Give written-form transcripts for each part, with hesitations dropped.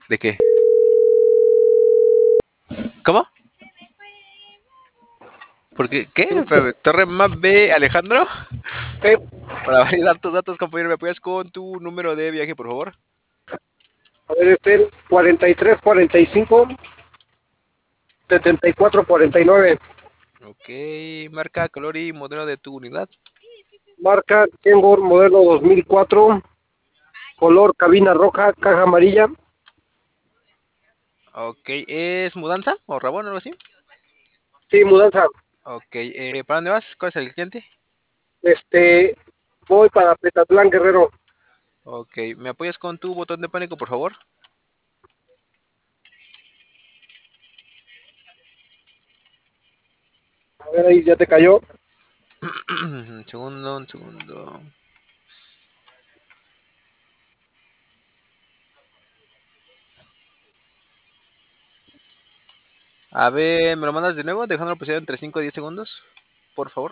¿De qué? ¿Cómo? ¿Por qué? ¿Qué? Espérame, Torre más B, Alejandro. Sí, Para validar tus datos, compañero, ¿me apoyas con tu número de viaje, por favor? a ver, este 43, 45, 74, 49. Ok, marca, color y modelo de tu unidad. Marca Kenworth modelo 2004. Color cabina roja, caja amarilla. Ok, ¿es mudanza o rabón o algo así? Sí, mudanza. Ok, ¿para dónde vas? ¿Cuál es el cliente? Este, voy para Petatlán, Guerrero. Ok, ¿me apoyas con tu botón de pánico, por favor? A ver, ahí ya te cayó. Un segundo, un segundo. A ver, ¿me lo mandas de nuevo? Dejándolo presionado entre 5 y 10 segundos, por favor.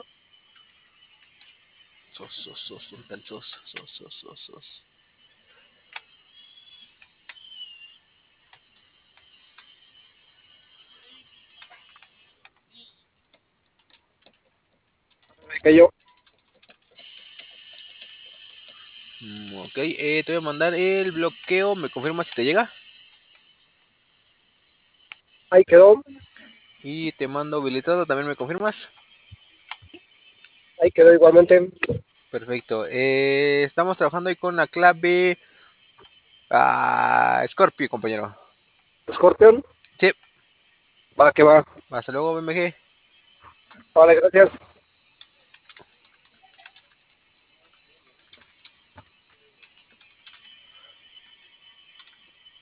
Un tal sos. Me cayó. Ok, te voy a mandar el bloqueo. ¿Me confirma si te llega? Ahí quedó. Y te mando habilitado. ¿También me confirmas? Ahí quedó igualmente. Perfecto. Estamos trabajando ahí con la clave Scorpio, compañero. Scorpion. Sí, Va, que va. hasta luego, BMG. Vale, gracias.